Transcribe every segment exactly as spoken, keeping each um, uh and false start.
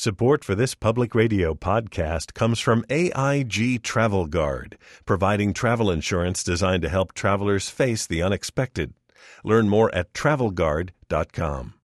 Support for this public radio podcast comes from A I G Travel Guard, providing travel insurance designed to help travelers face the unexpected. Learn more at travel guard dot com.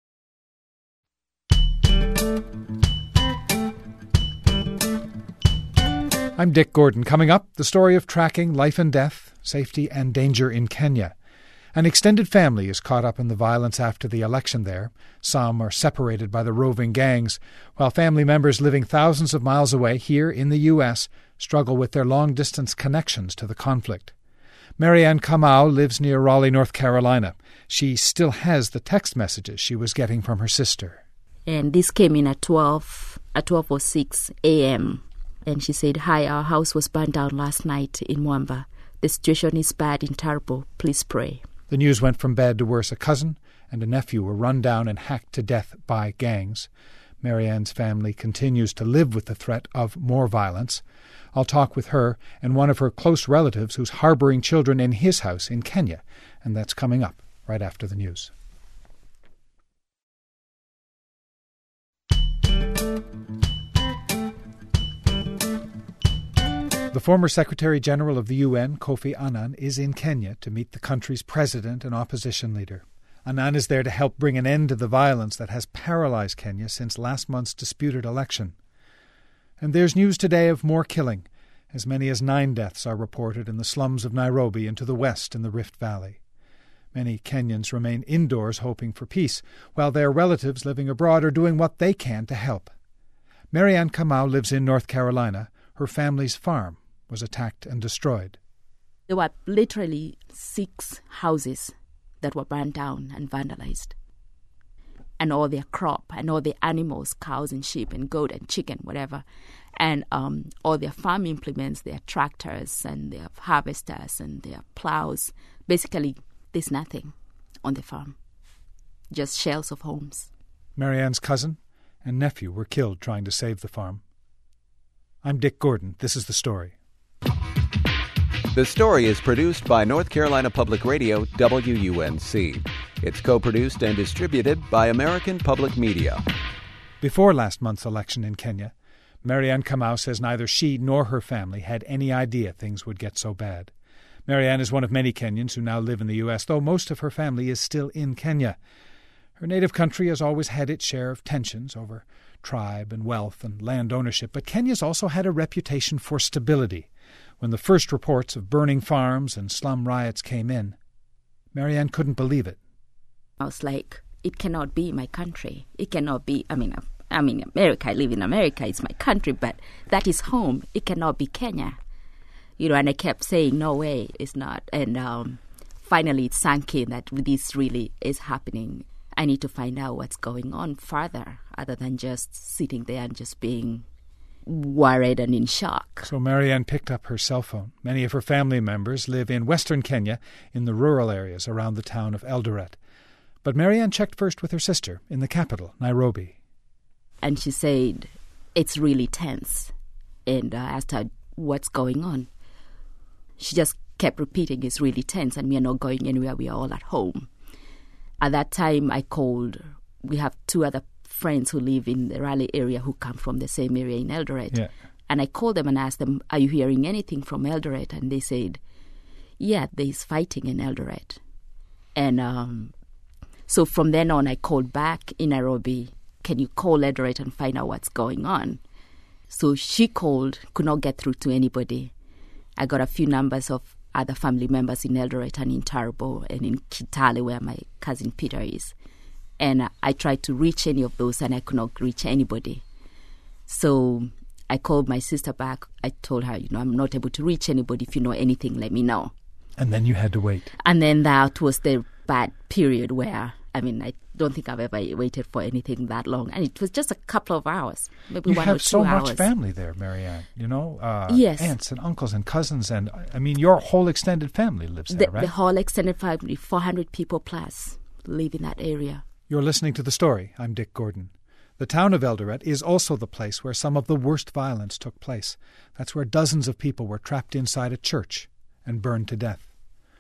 I'm Dick Gordon. Coming up, the story of tracking life and death, safety and danger in Kenya. An extended family is caught up in the violence after the election there. Some are separated by the roving gangs, while family members living thousands of miles away here in the U S struggle with their long-distance connections to the conflict. Marianne Kamau lives near Raleigh, North Carolina. She still has the text messages she was getting from her sister. And this came in at twelve, at twelve oh six a.m. And she said, "Hi, our house was burned down last night in Mwamba. The situation is bad in Tarbo. Please pray." The news went from bad to worse. A cousin and a nephew were run down and hacked to death by gangs. Marianne's family continues to live with the threat of more violence. I'll talk with her and one of her close relatives who's harboring children in his house in Kenya, and that's coming up right after the news. The former Secretary-General of the U N, Kofi Annan, is in Kenya to meet the country's president and opposition leader. Annan is there to help bring an end to the violence that has paralyzed Kenya since last month's disputed election. And there's news today of more killing. As many as nine deaths are reported in the slums of Nairobi and to the west in the Rift Valley. Many Kenyans remain indoors hoping for peace, while their relatives living abroad are doing what they can to help. Marianne Kamau lives in North Carolina. Her family's farm was attacked and destroyed. There were literally six houses that were burned down and vandalized. And all their crop and all the animals, cows and sheep and goat and chicken, whatever. And um, all their farm implements, their tractors and their harvesters and their plows. Basically, there's nothing on the farm. Just shells of homes. Marianne's cousin and nephew were killed trying to save the farm. I'm Dick Gordon. This is The Story. The Story is produced by North Carolina Public Radio, W U N C. It's co-produced and distributed by American Public Media. Before last month's election in Kenya, Marianne Kamau says neither she nor her family had any idea things would get so bad. Marianne is one of many Kenyans who now live in the U S, though most of her family is still in Kenya. Her native country has always had its share of tensions over tribe and wealth and land ownership, but Kenya's also had a reputation for stability. When the first reports of burning farms and slum riots came in, Marianne couldn't believe it. I was like, it cannot be my country. It cannot be, I mean, I mean, America, I live in America, it's my country, but that is home. It cannot be Kenya. You know, and I kept saying, no way, it's not. And um, finally it sank in that this really is happening. I need to find out what's going on further, other than just sitting there and just being worried and in shock. So Marianne picked up her cell phone. Many of her family members live in western Kenya, in the rural areas around the town of Eldoret. But Marianne checked first with her sister in the capital, Nairobi. And she said, it's really tense. And I asked her, what's going on? She just kept repeating, it's really tense and we are not going anywhere, we are all at home. At that time, I called, we have two other friends who live in the Raleigh area who come from the same area in Eldoret. Yeah. And I called them and asked them, are you hearing anything from Eldoret? And they said, yeah, there's fighting in Eldoret. And um, so from then on, I called back in Nairobi, can you call Eldoret and find out what's going on? So she called, could not get through to anybody. I got a few numbers of other family members in Eldoret and in Tarbo and in Kitale, where my cousin Peter is. And uh, I tried to reach any of those, and I could not reach anybody. So I called my sister back. I told her, you know, I'm not able to reach anybody. If you know anything, let me know. And then you had to wait. And then that was the bad period where, I mean, I don't think I've ever waited for anything that long. And it was just a couple of hours, maybe you one or two have so hours. much family there, Marianne, you know? Uh, yes. Aunts and uncles and cousins. And, I mean, your whole extended family lives there, the, right? The whole extended family, four hundred people plus, live in that area. You're listening to The Story. I'm Dick Gordon. The town of Eldoret is also the place where some of the worst violence took place. That's where dozens of people were trapped inside a church and burned to death.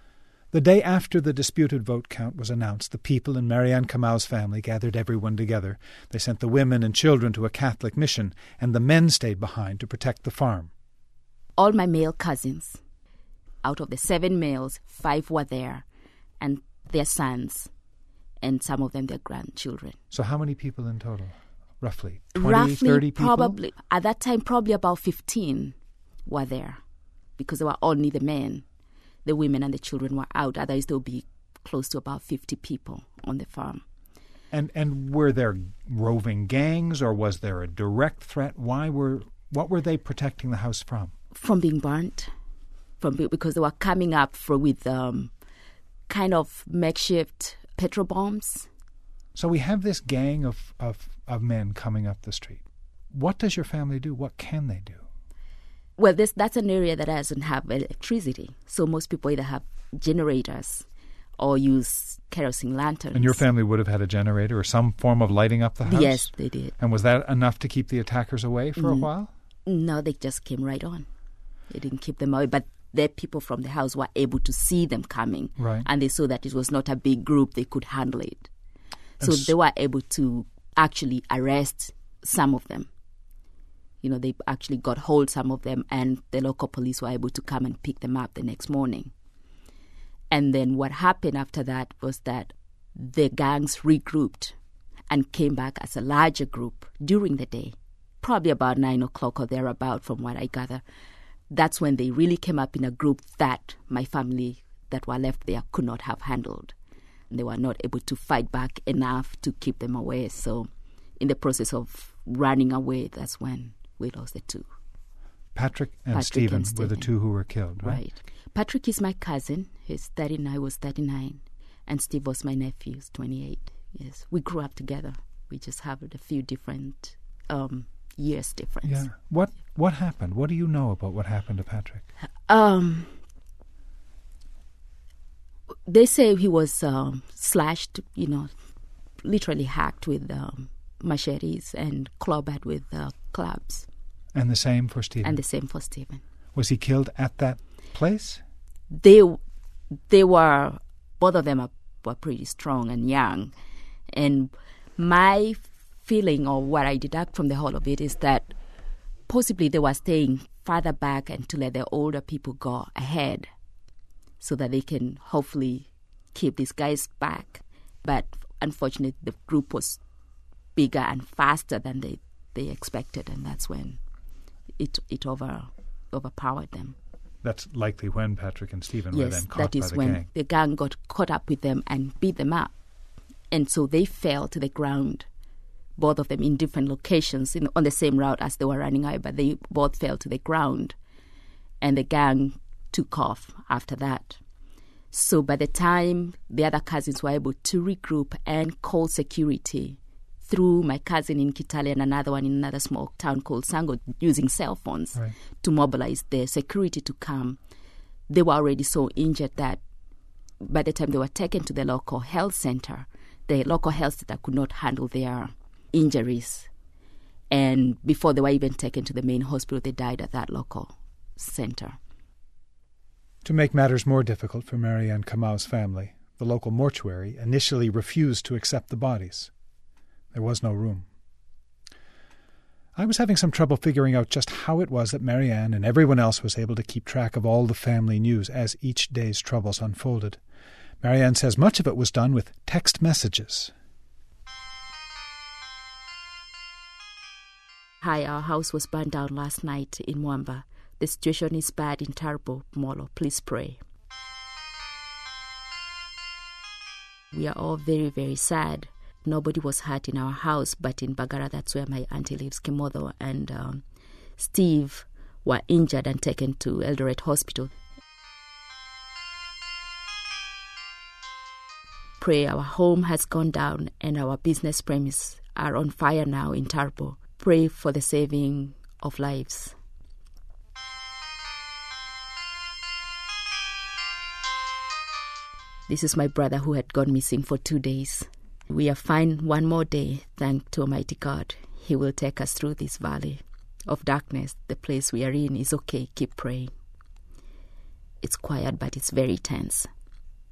The day after the disputed vote count was announced, the people in Marianne Kamau's family gathered everyone together. They sent the women and children to a Catholic mission, and the men stayed behind to protect the farm. All my male cousins, out of the seven males, five were there, and their sons, and some of them their grandchildren. So how many people in total, roughly? twenty, Roughly, thirty people? probably, at that time, probably about fifteen were there, because they were only the men. The women and the children were out. Otherwise, there would be close to about fifty people on the farm. And and were there roving gangs, or was there a direct threat? Why were what were they protecting the house from? From being burnt, from because they were coming up for with um, kind of makeshift petrol bombs. So we have this gang of, of, of men coming up the street. What does your family do? What can they do? Well, this that's an area that doesn't have electricity, so most people either have generators or use kerosene lanterns. And your family would have had a generator or some form of lighting up the house? Yes, they did. And was that enough to keep the attackers away for mm. a while? No, they just came right on. They didn't keep them away, but the people from the house were able to see them coming, right. And they saw that it was not a big group; they could handle it. So s- they were able to actually arrest some of them. You know, they actually got hold of some of them, and the local police were able to come and pick them up the next morning. And then what happened after that was that the gangs regrouped and came back as a larger group during the day, probably about nine o'clock or thereabout, from what I gather. That's when they really came up in a group that my family that were left there could not have handled. They were not able to fight back enough to keep them away. So in the process of running away, that's when we lost the two. Patrick and, Patrick Stephen, and Stephen were the two who were killed, right? Right. Patrick is my cousin. He's thirty-nine, I was thirty-nine. And Steve was my nephew, he's twenty-eight. Yes, we grew up together. We just have a few different um, years difference. Yeah. What What happened? What do you know about what happened to Patrick? Um, they say he was um, slashed, you know, literally hacked with um, machetes and clobbered with uh, clubs. And the same for Stephen? And the same for Stephen. Was he killed at that place? They, they were, both of them are, were pretty strong and young. And my feeling, or what I deduct from the whole of it, is that possibly they were staying farther back and to let the older people go ahead so that they can hopefully keep these guys back. But unfortunately, the group was bigger and faster than they, they expected, and that's when it it over overpowered them. That's likely when Patrick and Stephen yes, were then caught that is by the when gang. the gang got caught up with them and beat them up. And so they fell to the ground, both of them in different locations in, on the same route as they were running away, but they both fell to the ground. And the gang took off after that. So by the time the other cousins were able to regroup and call security through my cousin in Kitale and another one in another small town called Sango, using cell phones right. to mobilize the security to come, they were already so injured that by the time they were taken to the local health center, the local health center could not handle their injuries. And before they were even taken to the main hospital, they died at that local center. To make matters more difficult for Marianne Kamau's family, the local mortuary initially refused to accept the bodies. There was no room. I was having some trouble figuring out just how it was that Marianne and everyone else was able to keep track of all the family news as each day's troubles unfolded. Marianne says much of it was done with text messages. Hi, our house was burned down last night in Mwamba. The situation is bad in Tarbo, Molo. Please pray. We are all very, very sad. Nobody was hurt in our house, but in Bagara, that's where my auntie lives, Kimodo and um, Steve were injured and taken to Eldoret Hospital. Pray, our home has gone down and our business premises are on fire now in Tarbo. Pray for the saving of lives. This is my brother who had gone missing for two days. We are fine one more day, thanks to Almighty God. He will take us through this valley of darkness. The place we are in is okay. Keep praying. It's quiet, but it's very tense.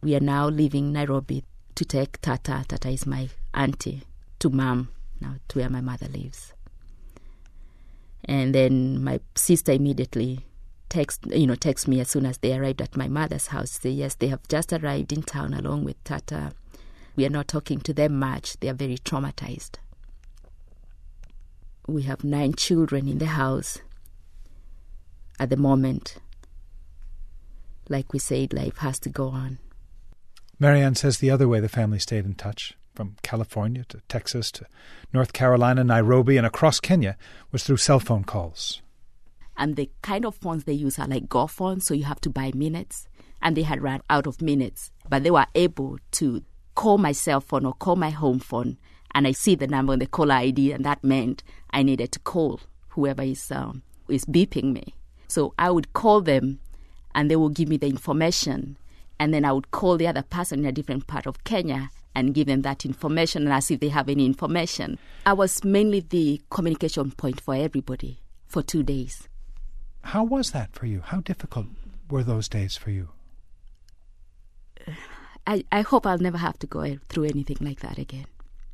We are now leaving Nairobi to take Tata. Tata is my auntie, to Mom, now to where my mother lives. And then my sister immediately text, you know, text me as soon as they arrived at my mother's house. Say, yes, they have just arrived in town along with Tata. We are not talking to them much. They are very traumatized. We have nine children in the house at the moment. Like we said, life has to go on. Marianne says the other way the family stayed in touch, from California to Texas to North Carolina, Nairobi, and across Kenya, was through cell phone calls. And the kind of phones they use are like Go phones, so you have to buy minutes. And they had run out of minutes, but they were able to call my cell phone or call my home phone, and I see the number on the caller I D, and that meant I needed to call whoever is um, is beeping me. So I would call them, and they would give me the information, and then I would call the other person in a different part of Kenya and give them that information and ask if they have any information. I was mainly the communication point for everybody for two days. How was that for you? How difficult were those days for you? I, I hope I'll never have to go through anything like that again.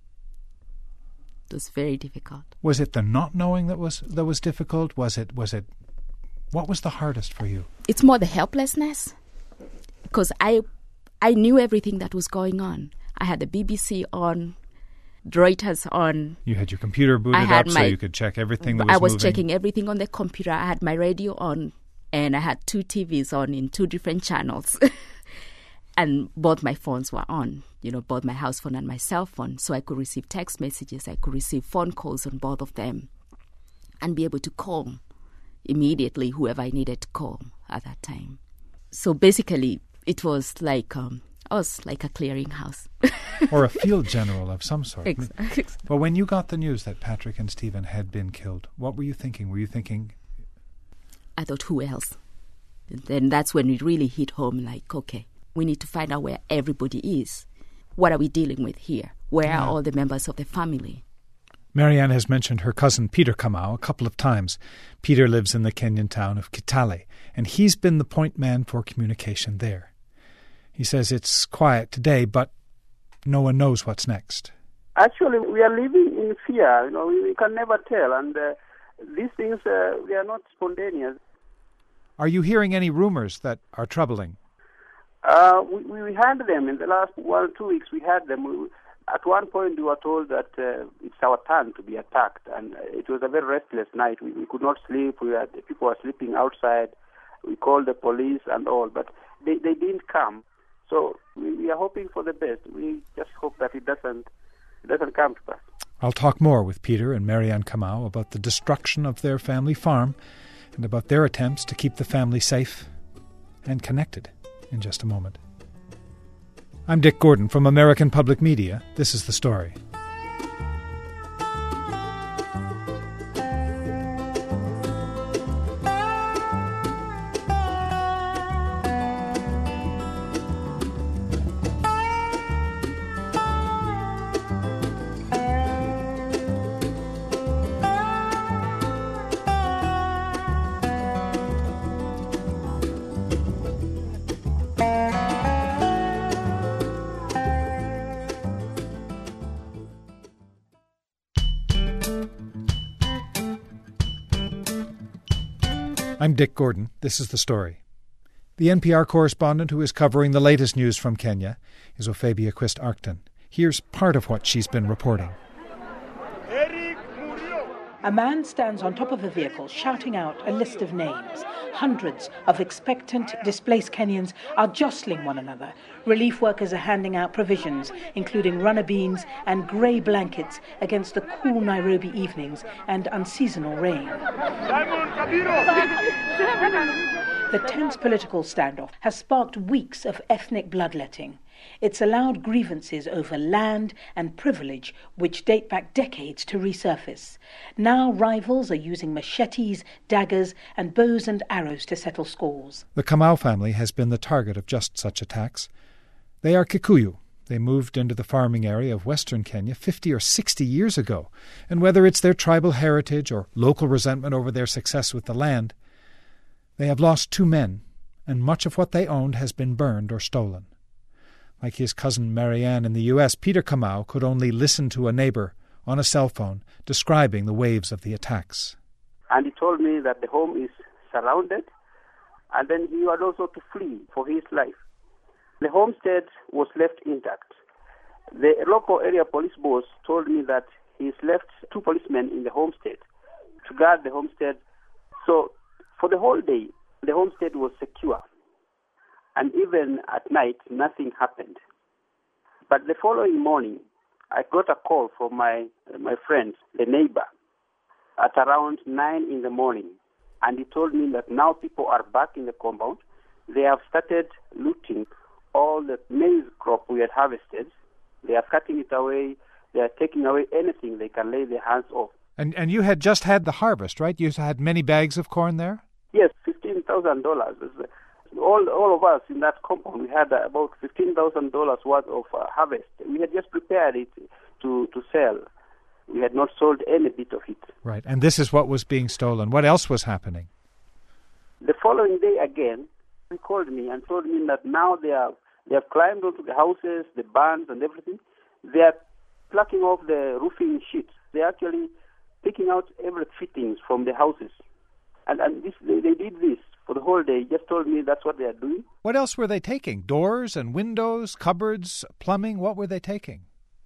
It was very difficult. Was it the not knowing that was that was difficult? Was it was it what was the hardest for you? It's more the helplessness, because I I knew everything that was going on. I had the B B C on, Reuters on. You had your computer booted up my, so you could check everything that was I was moving. checking everything on the computer. I had my radio on, and I had two T Vs on in two different channels. And both my phones were on, you know, both my house phone and my cell phone. So I could receive text messages. I could receive phone calls on both of them and be able to call immediately whoever I needed to call at that time. So basically, it was like um, I was like a clearinghouse. Or a field general of some sort. Exactly. Well, when you got the news that Patrick and Stephen had been killed, what were you thinking? Were you thinking... I thought, who else? And then that's when it really hit home, like, okay, we need to find out where everybody is. What are we dealing with here? Where yeah. are all the members of the family? Marianne has mentioned her cousin Peter Kamau a couple of times. Peter lives in the Kenyan town of Kitale, and he's been the point man for communication there. He says it's quiet today, but no one knows what's next. Actually, we are living in fear. You know, we, we can never tell, and uh, these things, uh, they are not spontaneous. Are you hearing any rumors that are troubling? Uh, we, we had them in the last one or two weeks. We had them. We, at one point, we were told that uh, it's our turn to be attacked, and uh, it was a very restless night. We, we could not sleep. We had people were sleeping outside. We called the police and all, but they, they didn't come. So we, we are hoping for the best. We just hope that it doesn't it doesn't come to us. I'll talk more with Peter and Marianne Kamau about the destruction of their family farm and about their attempts to keep the family safe and connected in just a moment. I'm Dick Gordon from American Public Media. This is The Story. I'm Dick Gordon. This is The Story. The N P R correspondent who is covering the latest news from Kenya is Ophabia Quist-Arcton. Here's part of what she's been reporting. A man stands on top of a vehicle shouting out a list of names. Hundreds of expectant, displaced Kenyans are jostling one another. Relief workers are handing out provisions, including runner beans and grey blankets against the cool Nairobi evenings and unseasonal rain. The tense political standoff has sparked weeks of ethnic bloodletting. It's allowed grievances over land and privilege, which date back decades, to resurface. Now rivals are using machetes, daggers, and bows and arrows to settle scores. The Kamau family has been the target of just such attacks. They are Kikuyu. They moved into the farming area of western Kenya fifty or sixty years ago, and whether it's their tribal heritage or local resentment over their success with the land, they have lost two men, and much of what they owned has been burned or stolen. Like his cousin Marianne in the U S, Peter Kamau could only listen to a neighbour on a cell phone describing the waves of the attacks. And he told me that the home is surrounded, and then he had also to flee for his life. The homestead was left intact. The local area police boss told me that he's left two policemen in the homestead to guard the homestead. So for the whole day, the homestead was secure. And even at night, nothing happened. But the following morning, I got a call from my my friend, the neighbor, at around nine in the morning. And he told me that now people are back in the compound. They have started looting all the maize crop we had harvested. They are cutting it away. They are taking away anything they can lay their hands on. And and you had just had the harvest, right? You had many bags of corn there? Yes, fifteen thousand dollars. All all of us in that compound, we had uh, about fifteen thousand dollars worth of uh, harvest. We had just prepared it to, to sell. We had not sold any bit of it. Right, and this is what was being stolen. What else was happening? The following day again, he called me and told me that now they are they have climbed onto the houses, the barns and everything. They are plucking off the roofing sheets. They are actually picking out every fittings from the houses. And, and this, they, they did this for the whole day. He just told me that's what they are doing. What else were they taking? Doors and windows, cupboards, plumbing? What were they taking?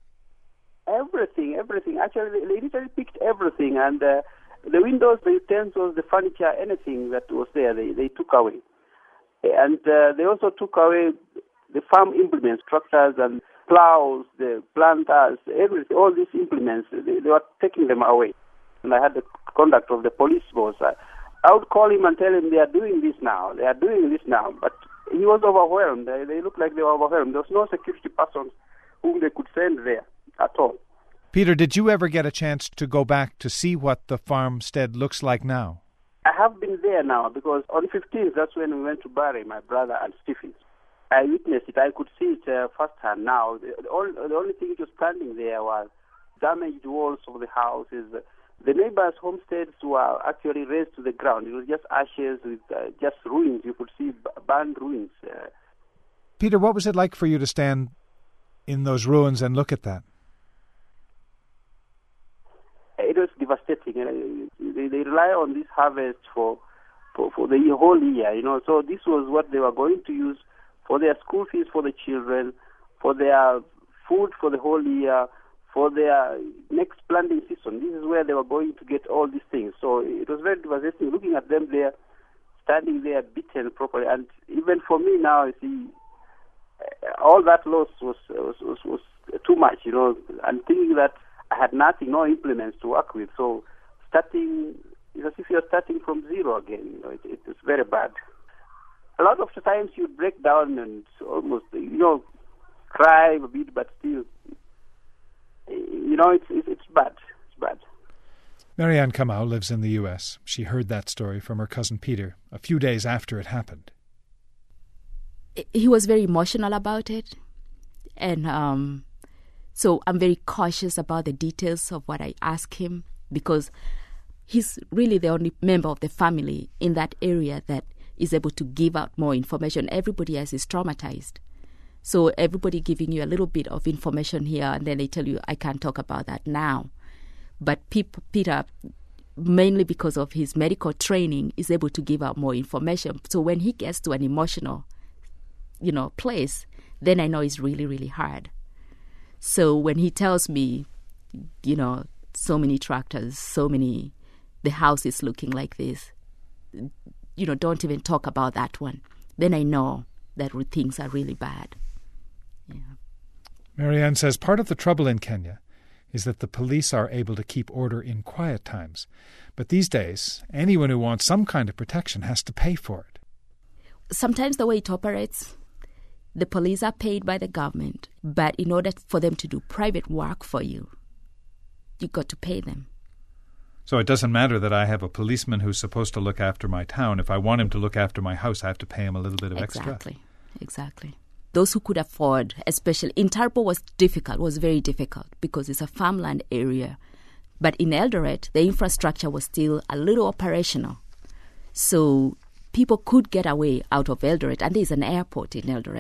Everything, everything. Actually, they, they literally picked everything. And uh, the windows, the utensils, the furniture, anything that was there, they, they took away. And uh, they also took away the farm implements, tractors and plows, the planters, everything, all these implements. They, they were taking them away. And I had the contact of the police boss. I, I would call him and tell him they are doing this now, they are doing this now. But he was overwhelmed. They, they looked like they were overwhelmed. There was no security person whom they could send there at all. Peter, did you ever get a chance to go back to see what the farmstead looks like now? I have been there now because on the fifteenth, that's when we went to bury my brother and Stephen. I witnessed it. I could see it uh, firsthand now. The, the, only, the only thing that was standing there was damaged walls of the houses. The neighbors' homesteads were actually razed to the ground. It was just ashes with uh, just ruins. You could see burned ruins. Uh, Peter, what was it like for you to stand in those ruins and look at that? It was devastating. Uh, they, they rely on this harvest for, for, for the whole year, you know. So this was what they were going to use for their school fees for the children, for their food for the whole year, for their next planting season. This is where they were going to get all these things. So it was very devastating looking at them there, standing there beaten properly. And even for me now, you see, all that loss was, was, was, was too much, you know, and thinking that I had nothing, no implements to work with. So starting, it's as if you're starting from zero again. You know, it, it was very bad. A lot of the times you break down and almost, you know, cry a bit, but still, you know, it's, it's, it's bad. It's bad. Marianne Kamau lives in the U S. She heard that story from her cousin Peter a few days after it happened. He was very emotional about it. And um, so I'm very cautious about the details of what I ask him because he's really the only member of the family in that area that is able to give out more information. Everybody else is traumatized. So everybody giving you a little bit of information here and then they tell you, I can't talk about that now. But Peter, mainly because of his medical training, is able to give out more information. So when he gets to an emotional, you know, place, then I know it's really, really hard. So when he tells me, you know, so many tractors, so many, the house is looking like this, you know, don't even talk about that one. Then I know that things are really bad. Yeah. Marianne says part of the trouble in Kenya is that the police are able to keep order in quiet times. But these days, anyone who wants some kind of protection has to pay for it. Sometimes the way it operates, the police are paid by the government, but in order for them to do private work for you, you've got to pay them. So it doesn't matter that I have a policeman who's supposed to look after my town. If I want him to look after my house, I have to pay him a little bit of exactly. extra. Exactly, exactly. Those who could afford, especially in Tarpo was difficult, was very difficult because it's a farmland area. But in Eldoret, the infrastructure was still a little operational. So people could get away out of Eldoret, and there's an airport in Eldoret,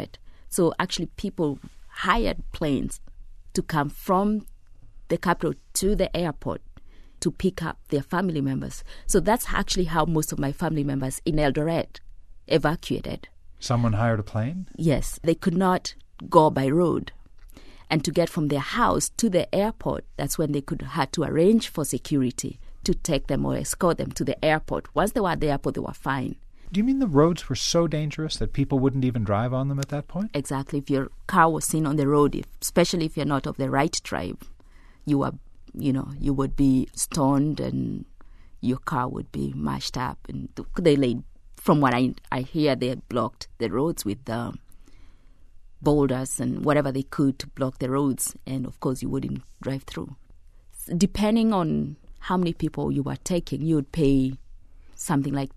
So actually people hired planes to come from the capital to the airport to pick up their family members. So that's actually how most of my family members in Eldoret evacuated. Someone hired a plane? Yes, they could not go by road. And to get from their house to the airport, that's when they could had to arrange for security to take them or escort them to the airport. Once they were at the airport, they were fine. Do you mean the roads were so dangerous that people wouldn't even drive on them at that point? Exactly. If your car was seen on the road, if, especially if you're not of the right tribe, you are, you know, you would be stoned and your car would be mashed up. And they laid, from what I I hear, they blocked the roads with um, boulders and whatever they could to block the roads. And of course, you wouldn't drive through. Depending on how many people you were taking, you would pay something like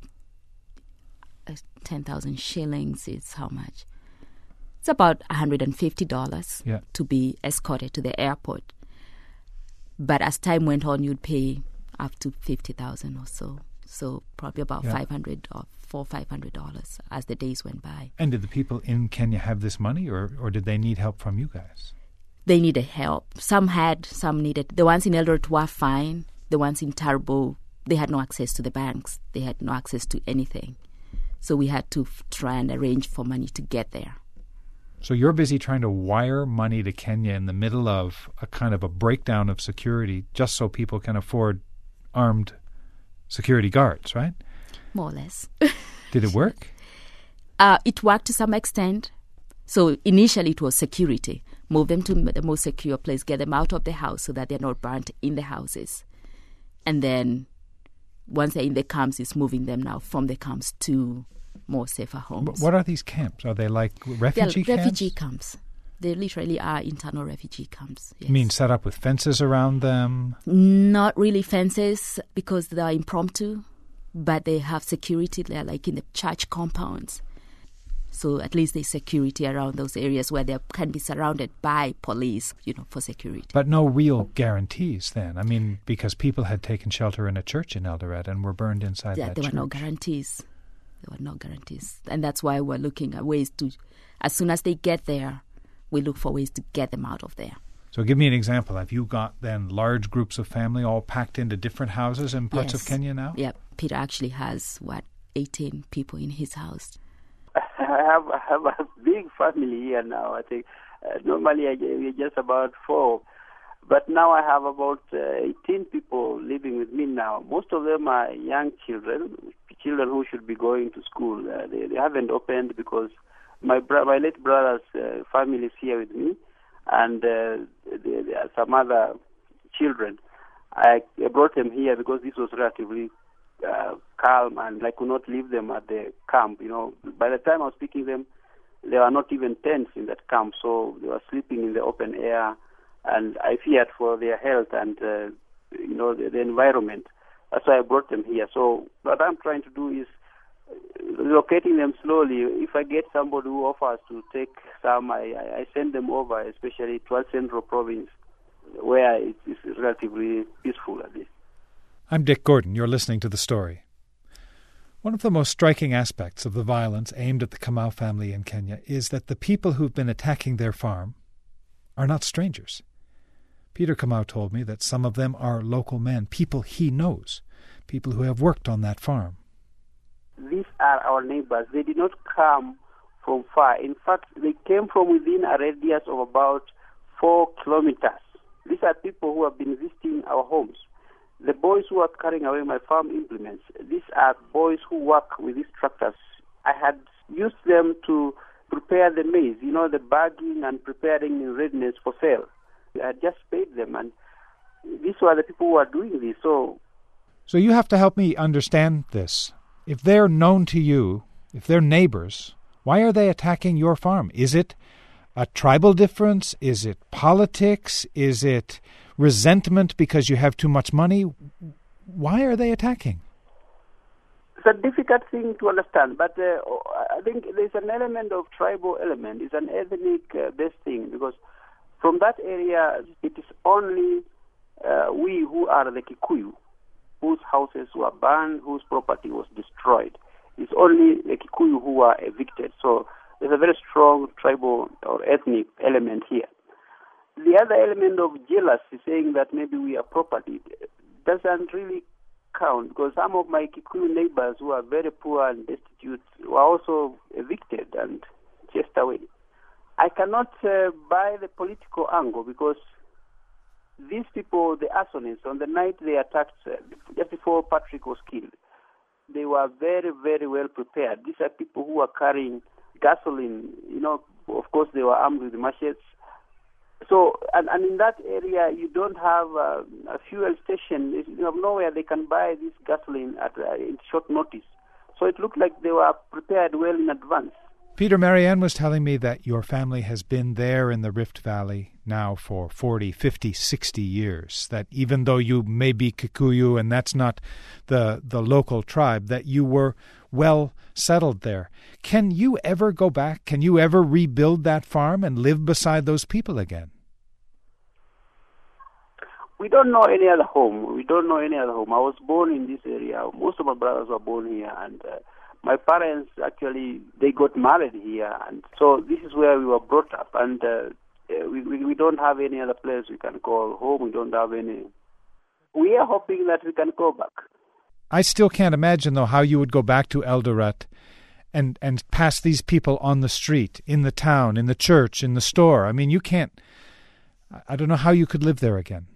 ten thousand shillings. Is how much? It's about one hundred fifty dollars yeah. to be escorted to the airport. But as time went on, you'd pay up to fifty thousand or so. So probably about yeah. five hundred or four or five hundred dollars as the days went by. And did the people in Kenya have this money, or, or did they need help from you guys? They needed help. Some had, some needed. The ones in Eldoret were fine. The ones in Tarbo, they had no access to the banks. They had no access to anything. So we had to f- try and arrange for money to get there. So you're busy trying to wire money to Kenya in the middle of a kind of a breakdown of security just so people can afford armed security guards, right? More or less. Did it work? Uh, it worked to some extent. So initially it was security. Move them to the most secure place, get them out of the house so that they're not burnt in the houses. And then once they're in the camps, it's moving them now from the camps to more safer homes. What are these camps? Are they like refugee They're camps? refugee camps. They literally are internal refugee camps. Yes. You mean set up with fences around them? Not really fences because they are impromptu, but they have security. They're like in the church compounds. So at least there's security around those areas where they can be surrounded by police, you know, for security. But no real guarantees then. I mean, because people had taken shelter in a church in Eldoret and were burned inside yeah, that there church. There were no guarantees. There were no guarantees. And that's why we're looking at ways to, as soon as they get there, we look for ways to get them out of there. So give me an example. Have you got then large groups of family all packed into different houses in parts yes. of Kenya now? Yeah, Peter actually has, what, eighteen people in his house. I have, I have a big family here now. I think uh, normally I, we're just about four, but now I have about uh, eighteen people living with me now. Most of them are young children, children who should be going to school. Uh, they, they haven't opened because my bro- my late brother's uh, family is here with me, and uh, there, there are some other children. I, I brought them here because this was relatively Uh, calm, and I could not leave them at the camp. You know, by the time I was picking them, there were not even tents in that camp, so they were sleeping in the open air, and I feared for their health and uh, you know the, the environment. That's why I brought them here. So what I'm trying to do is locating them slowly. If I get somebody who offers to take some, I, I send them over, especially to our Central Province, where it is relatively peaceful at least. I'm Dick Gordon. You're listening to The Story. One of the most striking aspects of the violence aimed at the Kamau family in Kenya is that the people who've been attacking their farm are not strangers. Peter Kamau told me that some of them are local men, people he knows, people who have worked on that farm. These are our neighbors. They did not come from far. In fact, they came from within a radius of about four kilometers. These are people who have been visiting our homes. The boys who are carrying away my farm implements, these are boys who work with these tractors. I had used them to prepare the maize, you know, the bagging and preparing in readiness for sale. I had just paid them, and these were the people who are doing this. So, so you have to help me understand this. If they're known to you, if they're neighbors, why are they attacking your farm? Is it a tribal difference? Is it politics? Is it resentment because you have too much money? Why are they attacking? It's a difficult thing to understand, but uh, I think there's an element of tribal element. It's an ethnic-based uh, thing, because from that area, it is only uh, we who are the Kikuyu, whose houses were burned, whose property was destroyed. It's only the Kikuyu who were evicted. So there's a very strong tribal or ethnic element here. The other element of jealousy, saying that maybe we are property, doesn't really count, because some of my Kikuyu neighbors who are very poor and destitute were also evicted and chased away. I cannot uh, buy the political angle, because these people, the arsonists, on the night they attacked, uh, just before Patrick was killed, they were very, very well prepared. These are people who are carrying gasoline. You know, of course, they were armed with machetes. So, and, and in that area, you don't have uh, a fuel station. You have nowhere they can buy this gasoline at uh, in short notice. So it looked like they were prepared well in advance. Peter, Marianne was telling me that your family has been there in the Rift Valley now for forty, fifty, sixty years, that even though you may be Kikuyu and that's not the, the local tribe, that you were well settled there. Can you ever go back? Can you ever rebuild that farm and live beside those people again? We don't know any other home. We don't know any other home. I was born in this area. Most of my brothers were born here, and uh, my parents actually, they got married here, and so this is where we were brought up, and uh, we, we we don't have any other place we can call home. We don't have any. We are hoping that we can go back. I still can't imagine, though, how you would go back to Eldoret and, and pass these people on the street, in the town, in the church, in the store. I mean, you can't, I don't know how you could live there again.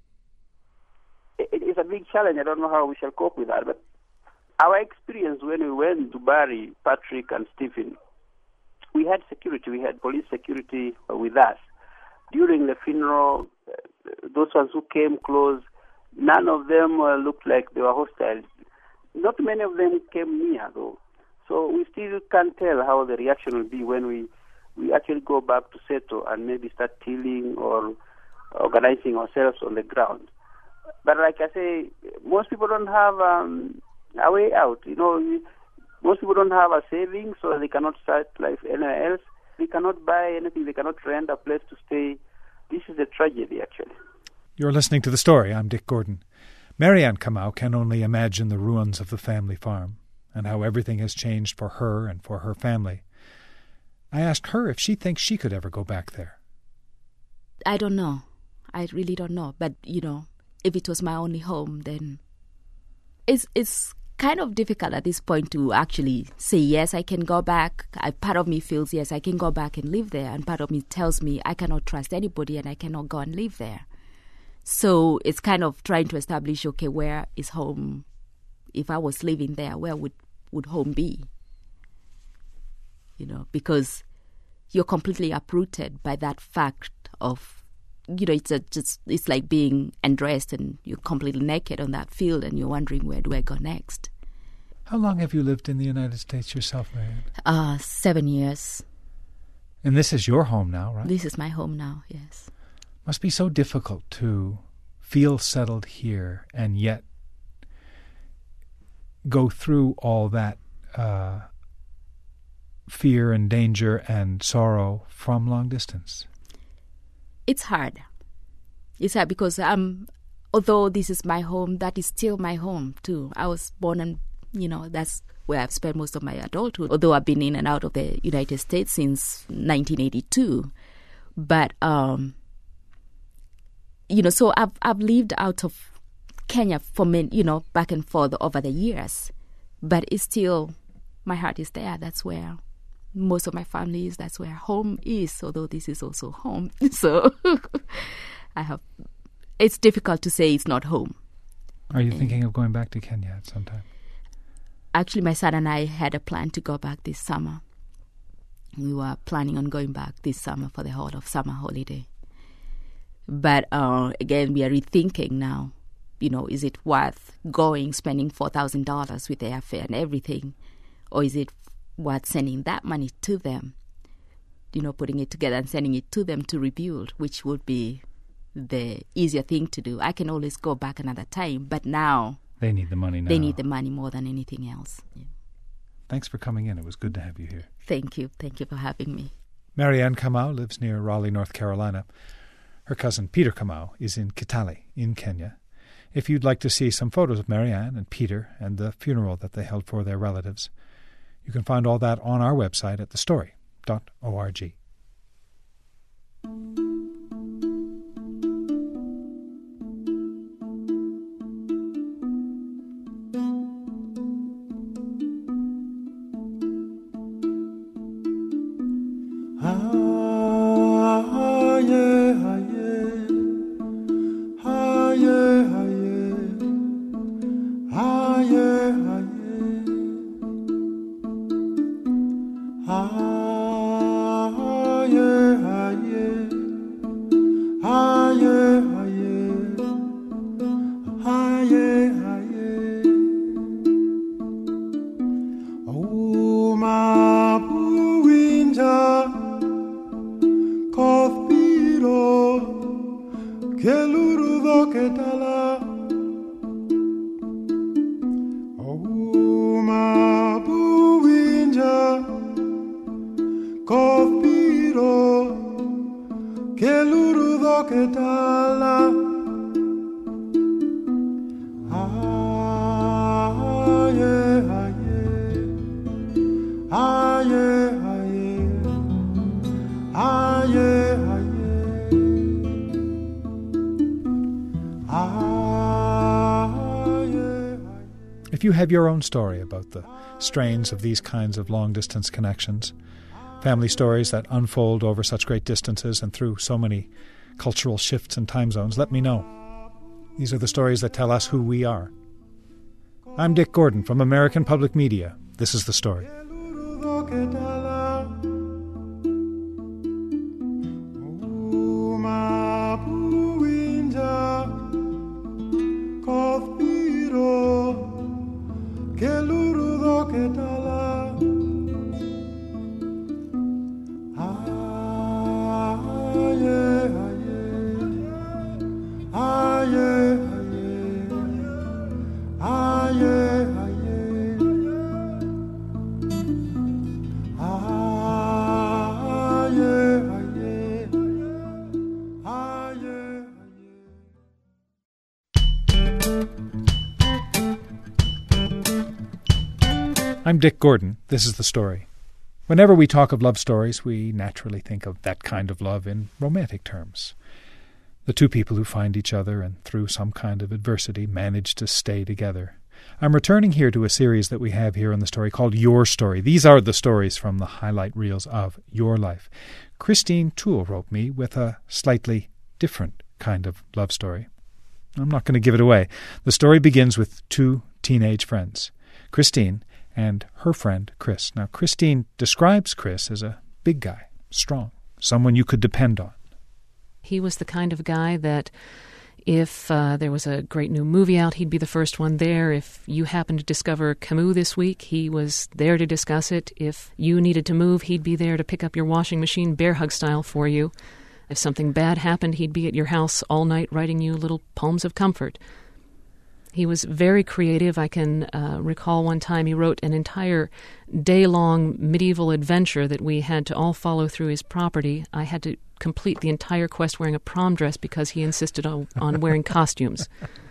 It, it's a big challenge. I don't know how we shall cope with that, but our experience when we went to bury Patrick and Stephen, we had security. We had police security with us. During the funeral, those ones who came close, none of them uh, looked like they were hostile. Not many of them came near, though. So we still can't tell how the reaction will be when we, we actually go back to Seto and maybe start tilling or organizing ourselves on the ground. But like I say, most people don't have um, a way out. You know, most people don't have a savings, so they cannot start life anywhere else. They cannot buy anything. They cannot rent a place to stay. This is a tragedy, actually. You're listening to The Story. I'm Dick Gordon. Marianne Kamau can only imagine the ruins of the family farm and how everything has changed for her and for her family. I asked her if she thinks she could ever go back there. I don't know. I really don't know. But, you know, if it was my only home, then it's it's kind of difficult at this point to actually say, yes, I can go back. I, part of me feels, yes, I can go back and live there. And part of me tells me I cannot trust anybody and I cannot go and live there. So it's kind of trying to establish, okay, where is home? If I was living there, where would, would home be? You know, because you're completely uprooted by that fact of, you know, it's a, just it's like being undressed and you're completely naked on that field and you're wondering, where do I go next? How long have you lived in the United States yourself, Marianne? Uh, seven years. And this is your home now, right? This is my home now, yes. Must be so difficult to feel settled here and yet go through all that uh, fear and danger and sorrow from long distance. It's hard. It's hard because um, although this is my home, that is still my home too. I was born and, you know, that's where I've spent most of my adulthood, although I've been in and out of the United States since nineteen eighty-two. But... um You know, so I've I've lived out of Kenya for many, you know, back and forth over the years, but it's still, my heart is there. That's where most of my family is. That's where home is. Although this is also home, so I have. It's difficult to say it's not home. Are you thinking of going back to Kenya at some time? Actually, my son and I had a plan to go back this summer. We were planning on going back this summer for the whole of summer holiday. But uh, again, we are rethinking now, you know, is it worth going, spending four thousand dollars with airfare and everything, or is it worth sending that money to them, you know, putting it together and sending it to them to rebuild, which would be the easier thing to do. I can always go back another time, but now... They need the money now. They need the money more than anything else. Yeah. Thanks for coming in. It was good to have you here. Thank you. Thank you for having me. Marianne Kamau lives near Raleigh, North Carolina. Her cousin Peter Kamau is in Kitale in Kenya. If you'd like to see some photos of Marianne and Peter and the funeral that they held for their relatives, you can find all that on our website at the story dot org. If you have your own story about the strains of these kinds of long-distance connections, family stories that unfold over such great distances and through so many cultural shifts and time zones, let me know. These are the stories that tell us who we are. I'm Dick Gordon from American Public Media. This is The Story. I'm Dick Gordon. This is The Story. Whenever we talk of love stories, we naturally think of that kind of love in romantic terms. The two people who find each other and through some kind of adversity manage to stay together. I'm returning here to a series that we have here on The Story called Your Story. These are the stories from the highlight reels of your life. Christine Toole wrote me with a slightly different kind of love story. I'm not going to give it away. The story begins with two teenage friends, Christine and her friend Chris. Now, Christine describes Chris as a big guy, strong, someone you could depend on. He was the kind of guy that if uh, there was a great new movie out, he'd be the first one there. If you happened to discover Camus this week, he was there to discuss it. If you needed to move, he'd be there to pick up your washing machine bear hug style for you. If something bad happened, he'd be at your house all night writing you little poems of comfort. He was very creative. I can uh, recall one time he wrote an entire day-long medieval adventure that we had to all follow through his property. I had to complete the entire quest wearing a prom dress because he insisted on, on wearing costumes.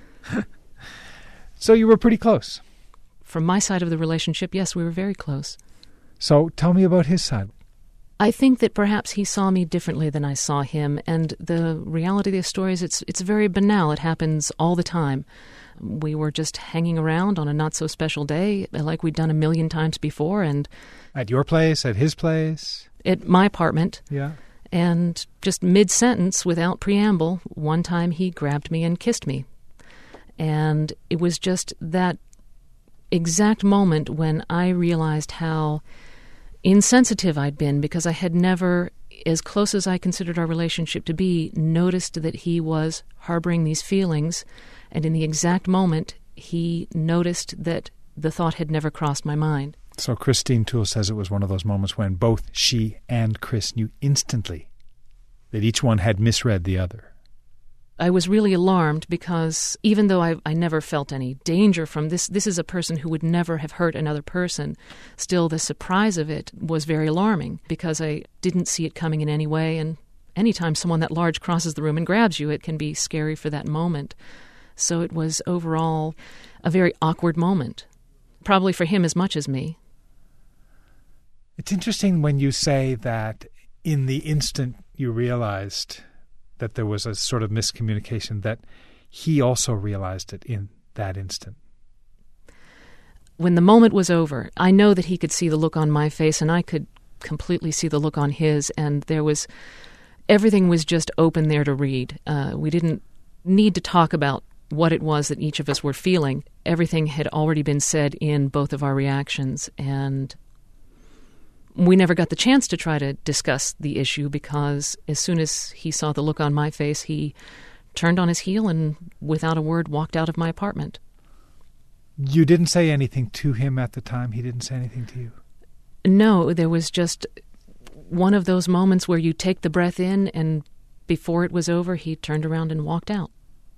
So you were pretty close. From my side of the relationship, yes, we were very close. So tell me about his side. I think that perhaps he saw me differently than I saw him, and the reality of the story is it's, it's very banal. It happens all the time. We were just hanging around on a not-so-special day, like we'd done a million times before. And at your place, at his place? At my apartment. Yeah. And just mid-sentence, without preamble, one time he grabbed me and kissed me. And it was just that exact moment when I realized how insensitive I'd been, because I had never, as close as I considered our relationship to be, noticed that he was harboring these feelings. And in the exact moment, he noticed that the thought had never crossed my mind. So Christine Toole says it was one of those moments when both she and Chris knew instantly that each one had misread the other. I was really alarmed because even though I, I never felt any danger from this, this is a person who would never have hurt another person. Still, the surprise of it was very alarming because I didn't see it coming in any way. And anytime someone that large crosses the room and grabs you, it can be scary for that moment. So it was overall a very awkward moment, probably for him as much as me. It's interesting when you say that in the instant you realized that there was a sort of miscommunication, that he also realized it in that instant. When the moment was over, I know that he could see the look on my face, and I could completely see the look on his, and there was, everything was just open there to read. Uh, we didn't need to talk about what it was that each of us were feeling. Everything had already been said in both of our reactions, and we never got the chance to try to discuss the issue because as soon as he saw the look on my face, he turned on his heel and without a word walked out of my apartment. You didn't say anything to him at the time? He didn't say anything to you? No, there was just one of those moments where you take the breath in, and before it was over, he turned around and walked out.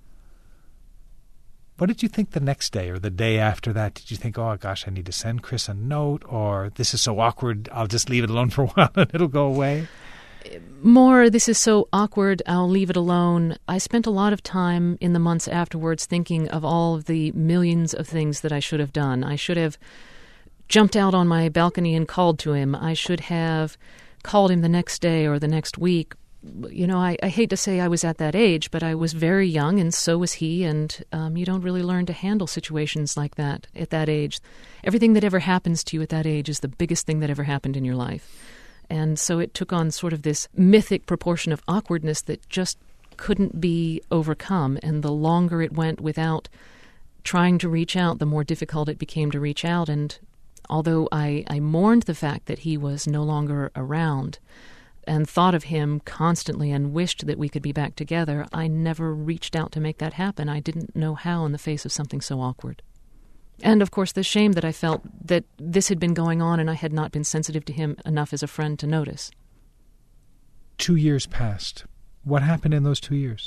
What did you think the next day or the day after that? Did you think, oh, gosh, I need to send Chris a note, or this is so awkward, I'll just leave it alone for a while and it'll go away? More, this is so awkward, I'll leave it alone. I spent a lot of time in the months afterwards thinking of all of the millions of things that I should have done. I should have jumped out on my balcony and called to him. I should have called him the next day or the next week. You know, I, I hate to say I was at that age, but I was very young, and so was he, and um, you don't really learn to handle situations like that at that age. Everything that ever happens to you at that age is the biggest thing that ever happened in your life. And so it took on sort of this mythic proportion of awkwardness that just couldn't be overcome, and the longer it went without trying to reach out, the more difficult it became to reach out. And although I, I mourned the fact that he was no longer around, and thought of him constantly and wished that we could be back together, I never reached out to make that happen. I didn't know how in the face of something so awkward. And, of course, the shame that I felt that this had been going on and I had not been sensitive to him enough as a friend to notice. Two years passed. What happened in those two years?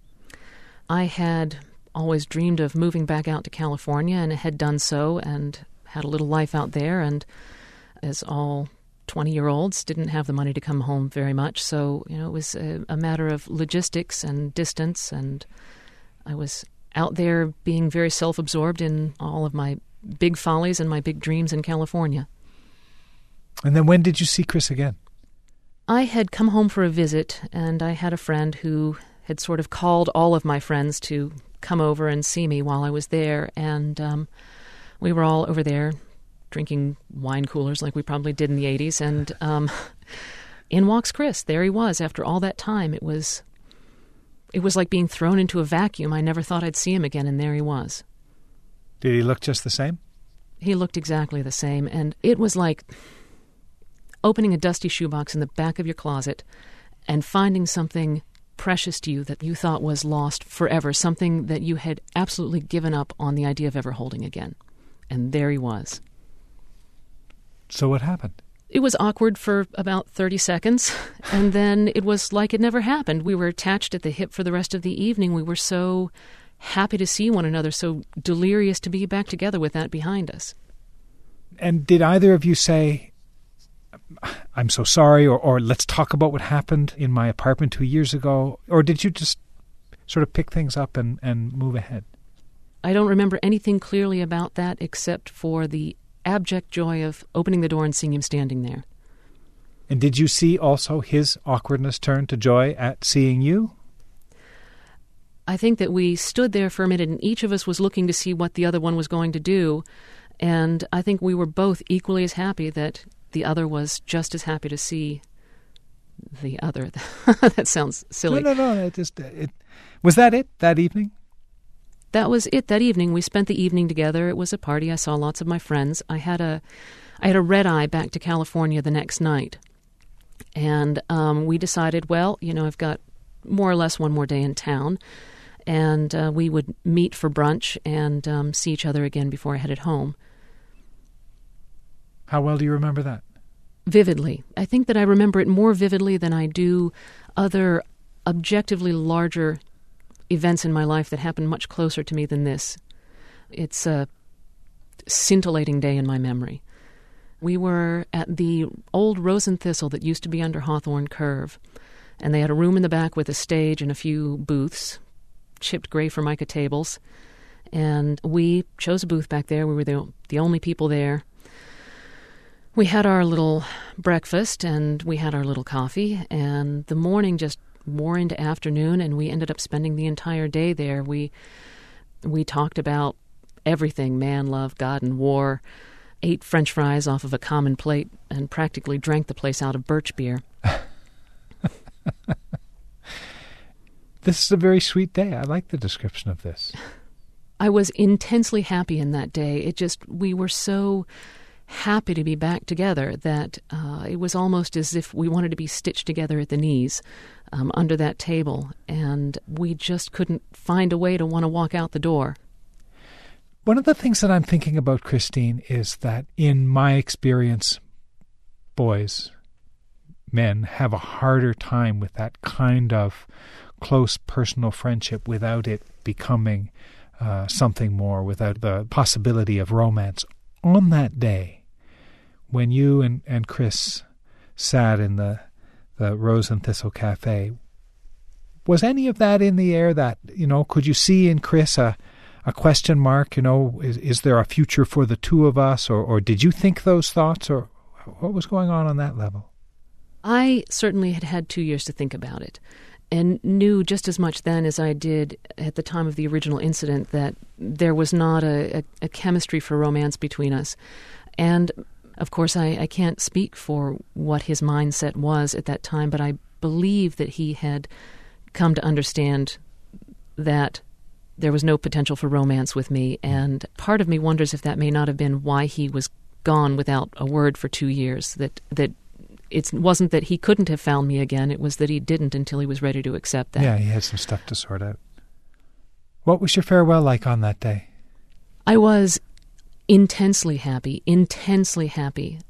I had always dreamed of moving back out to California and had done so and had a little life out there, and as all twenty-year-olds didn't have the money to come home very much, so you know it was a, a matter of logistics and distance, and I was out there being very self-absorbed in all of my big follies and my big dreams in California. And then when did you see Chris again? I had come home for a visit, and I had a friend who had sort of called all of my friends to come over and see me while I was there, and um, we were all over there drinking wine coolers like we probably did in the eighties, and um, in walks Chris. There he was after all that time. It was it was like being thrown into a vacuum. I never thought I'd see him again, and there he was. Did he look just the same? He looked exactly the same, and it was like opening a dusty shoebox in the back of your closet and finding something precious to you that you thought was lost forever, something that you had absolutely given up on the idea of ever holding again. And there he was. So what happened? It was awkward for about thirty seconds, and then it was like it never happened. We were attached at the hip for the rest of the evening. We were so happy to see one another, so delirious to be back together with that behind us. And did either of you say, I'm so sorry, or, or let's talk about what happened in my apartment two years ago? Or did you just sort of pick things up and, and move ahead? I don't remember anything clearly about that except for the abject joy of opening the door and seeing him standing there. And did you see also his awkwardness turn to joy at seeing you? I think that we stood there for a minute and each of us was looking to see what the other one was going to do. And I think we were both equally as happy that the other was just as happy to see the other. That sounds silly. No, no, no. It just, it, was that it, that evening? That was it that evening. We spent the evening together. It was a party. I saw lots of my friends. I had a, I had a red eye back to California the next night. And um, we decided, well, you know, I've got more or less one more day in town. And uh, we would meet for brunch and um, see each other again before I headed home. How well do you remember that? Vividly. I think that I remember it more vividly than I do other objectively larger events in my life that happened much closer to me than this. It's a scintillating day in my memory. We were at the old Rose and Thistle that used to be under Hawthorne Curve, and they had a room in the back with a stage and a few booths, chipped gray Formica tables, and we chose a booth back there. We were the, the only people there. We had our little breakfast and we had our little coffee, and the morning just wore into afternoon, and we ended up spending the entire day there. We we talked about everything: man, love, God, and war. Ate French fries off of a common plate and practically drank the place out of birch beer. This is a very sweet day. I like the description of this. I was intensely happy in that day. It just, we were so happy to be back together that uh, it was almost as if we wanted to be stitched together at the knees um, under that table, and we just couldn't find a way to want to walk out the door. One of the things that I'm thinking about, Christine, is that in my experience, boys, men, have a harder time with that kind of close personal friendship without it becoming uh, something more, without the possibility of romance. On that day, when you and, and Chris sat in the, the Rose and Thistle Cafe, was any of that in the air? That, you know, could you see in Chris a a question mark, you know, is, is there a future for the two of us, or, or did you think those thoughts, or what was going on on that level? I certainly had had two years to think about it, and knew just as much then as I did at the time of the original incident that there was not a, a, a chemistry for romance between us. And, of course, I, I can't speak for what his mindset was at that time, but I believe that he had come to understand that there was no potential for romance with me, and part of me wonders if that may not have been why he was gone without a word for two years, that that it wasn't that he couldn't have found me again, it was that he didn't until he was ready to accept that. Yeah, he had some stuff to sort out. What was your farewell like on that day? I was intensely happy, intensely happy.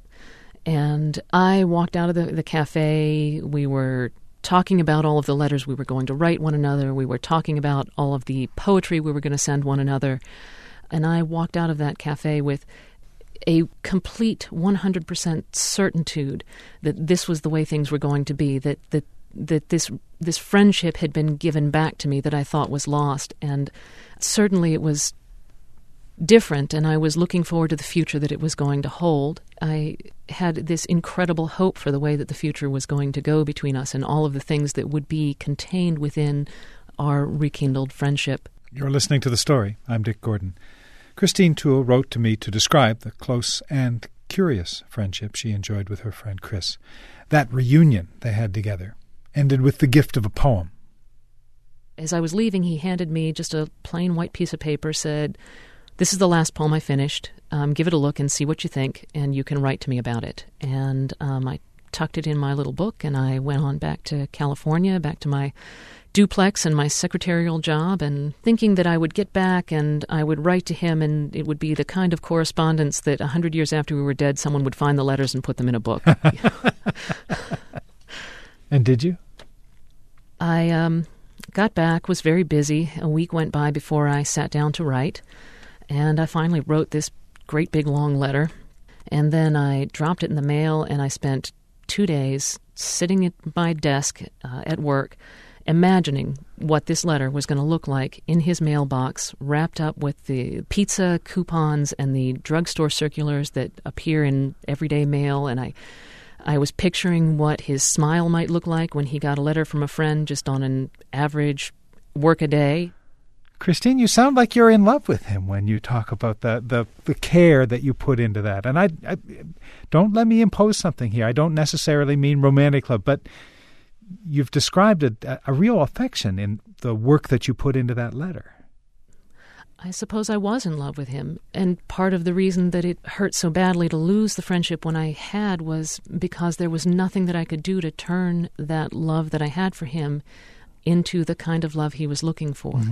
And I walked out of the, the cafe. We were talking about all of the letters we were going to write one another. We were talking about all of the poetry we were going to send one another. And I walked out of that cafe with a complete one hundred percent certitude that this was the way things were going to be, that that that this this friendship had been given back to me that I thought was lost. And certainly it was different, and I was looking forward to the future that it was going to hold. I had this incredible hope for the way that the future was going to go between us and all of the things that would be contained within our rekindled friendship. You're listening to The Story. I'm Dick Gordon. Christine Toole wrote to me to describe the close and curious friendship she enjoyed with her friend Chris. That reunion they had together ended with the gift of a poem. As I was leaving, he handed me just a plain white piece of paper, said, "This is the last poem I finished. Um, give it a look and see what you think, and you can write to me about it." And um, I tucked it in my little book, and I went on back to California, back to my duplex and my secretarial job, and thinking that I would get back and I would write to him, and it would be the kind of correspondence that a hundred years after we were dead, someone would find the letters and put them in a book. And did you? I um, got back, was very busy. A week went by before I sat down to write. And I finally wrote this great big long letter, and then I dropped it in the mail, and I spent two days sitting at my desk uh, at work, imagining what this letter was going to look like in his mailbox, wrapped up with the pizza coupons and the drugstore circulars that appear in everyday mail. And I, I was picturing what his smile might look like when he got a letter from a friend just on an average work-a-day. Christine, you sound like you're in love with him when you talk about the, the, the care that you put into that. And I, I don't let me impose something here. I don't necessarily mean romantic love, but you've described a, a real affection in the work that you put into that letter. I suppose I was in love with him, and part of the reason that it hurt so badly to lose the friendship when I had was because there was nothing that I could do to turn that love that I had for him into the kind of love he was looking for. Mm-hmm.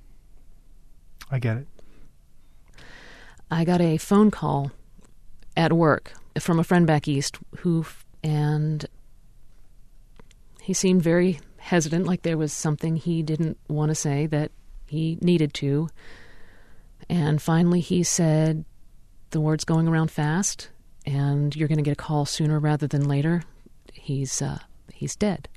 I get it. I got a phone call at work from a friend back east who, and he seemed very hesitant, like there was something he didn't want to say that he needed to. And finally he said, "The word's going around fast, and you're going to get a call sooner rather than later. He's uh, he's dead."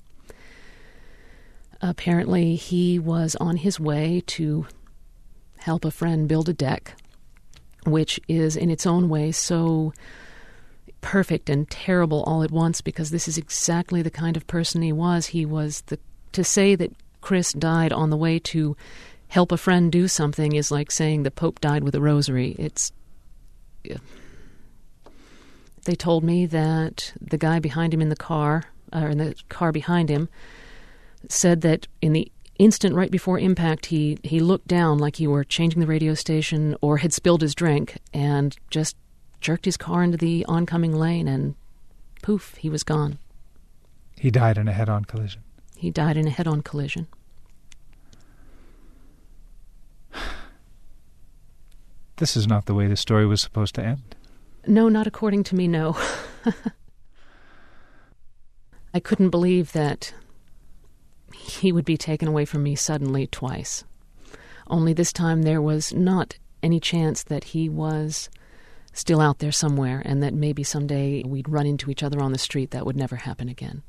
Apparently he was on his way to help a friend build a deck, which is in its own way so perfect and terrible all at once, because this is exactly the kind of person he was. He was the to say that Chris died on the way to help a friend do something is like saying the Pope died with a rosary. It's yeah. They told me that the guy behind him in the car, or in the car behind him, said that in the instant right before impact, he, he looked down like he were changing the radio station or had spilled his drink and just jerked his car into the oncoming lane, and poof, he was gone. He died in a head-on collision. He died in a head-on collision. This is not the way the story was supposed to end. No, not according to me, no. I couldn't believe that he would be taken away from me suddenly twice. Only this time there was not any chance that he was still out there somewhere, and that maybe someday we'd run into each other on the street. That would never happen again.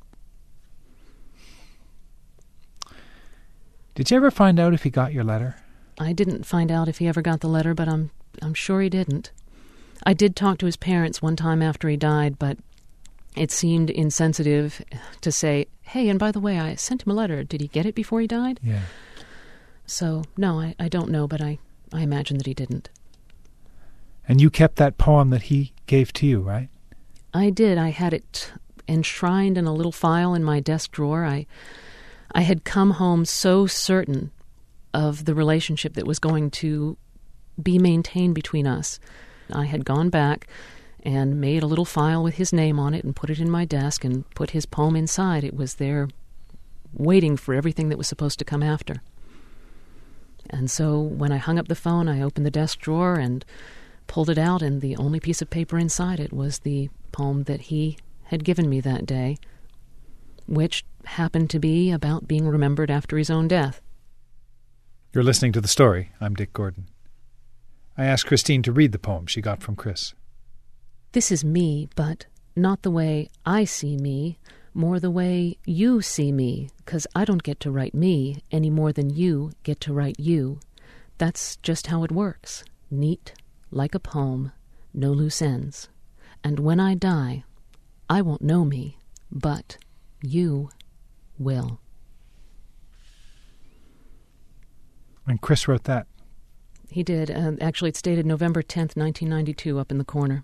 Did you ever find out if he got your letter? I didn't find out if he ever got the letter, but I'm I'm sure he didn't. I did talk to his parents one time after he died, but it seemed insensitive to say, hey, and by the way, I sent him a letter. Did he get it before he died? Yeah. So, no, I, I don't know, but I, I imagine that he didn't. And you kept that poem that he gave to you, right? I did. I had it enshrined in a little file in my desk drawer. I, I had come home so certain of the relationship that was going to be maintained between us. I had gone back and made a little file with his name on it and put it in my desk and put his poem inside. It was there waiting for everything that was supposed to come after. And so when I hung up the phone, I opened the desk drawer and pulled it out, and the only piece of paper inside it was the poem that he had given me that day, which happened to be about being remembered after his own death. You're listening to The Story. I'm Dick Gordon. I asked Christine to read the poem she got from Chris. This is me, but not the way I see me, more the way you see me, 'cause I don't get to write me any more than you get to write you. That's just how it works. Neat, like a poem, no loose ends. And when I die, I won't know me, but you will. And Chris wrote that? He did. Uh, actually, it's dated November tenth, nineteen ninety-two, up in the corner.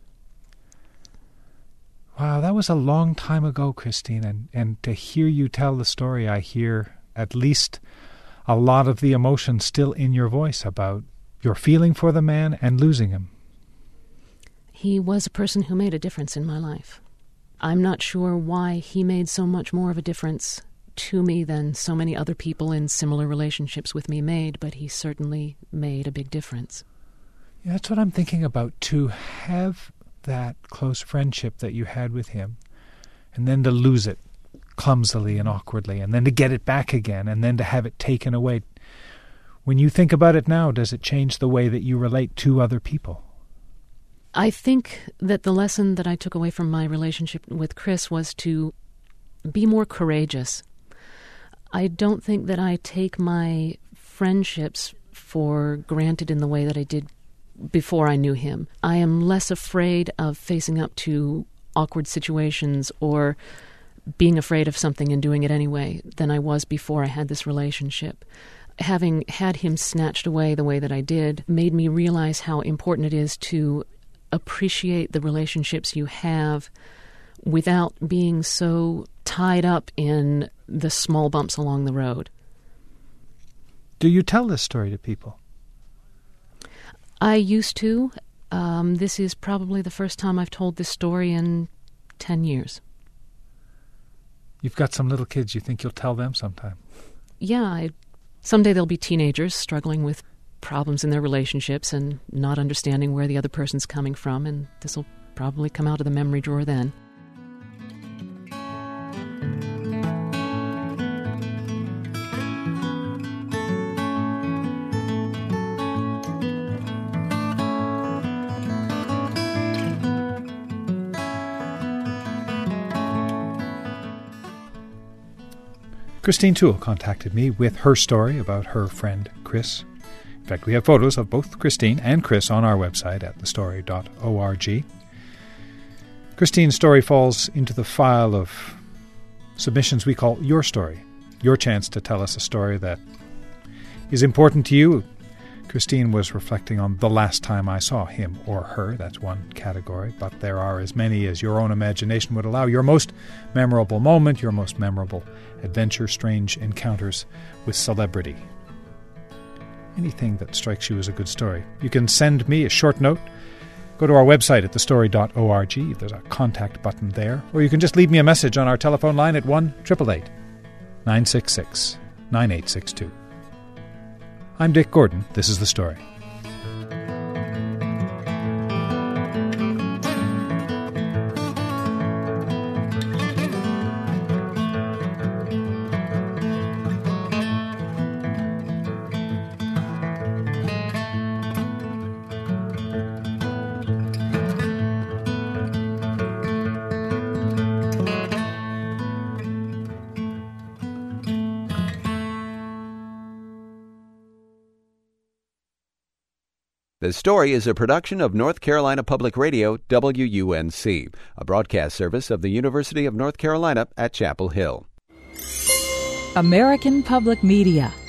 Wow, that was a long time ago, Christine, and, and to hear you tell the story, I hear at least a lot of the emotion still in your voice about your feeling for the man and losing him. He was a person who made a difference in my life. I'm not sure why he made so much more of a difference to me than so many other people in similar relationships with me made, but he certainly made a big difference. Yeah, that's what I'm thinking about, to have that close friendship that you had with him, and then to lose it clumsily and awkwardly, and then to get it back again, and then to have it taken away. When you think about it now, does it change the way that you relate to other people? I think that the lesson that I took away from my relationship with Chris was to be more courageous. I don't think that I take my friendships for granted in the way that I did before I knew him. I am less afraid of facing up to awkward situations or being afraid of something and doing it anyway than I was before I had this relationship. Having had him snatched away the way that I did made me realize how important it is to appreciate the relationships you have without being so tied up in the small bumps along the road. Do you tell this story to people? I used to. Um, this is probably the first time I've told this story in ten years. You've got some little kids. You think you'll tell them sometime? Yeah. I, someday they'll be teenagers struggling with problems in their relationships and not understanding where the other person's coming from, and this will probably come out of the memory drawer then. Christine Toole contacted me with her story about her friend Chris. In fact, we have photos of both Christine and Chris on our website at the story dot org. Christine's story falls into the file of submissions we call Your Story, your chance to tell us a story that is important to you. Christine was reflecting on the last time I saw him or her. That's one category, but there are as many as your own imagination would allow. Your most memorable moment, your most memorable adventure, strange encounters with celebrity. Anything that strikes you as a good story. You can send me a short note. Go to our website at the story dot org. There's a contact button there. Or you can just leave me a message on our telephone line at one eight eight eight, nine six six, nine eight six two. I'm Dick Gordon. This is The Story. The Story is a production of North Carolina Public Radio, W U N C, a broadcast service of the University of North Carolina at Chapel Hill. American Public Media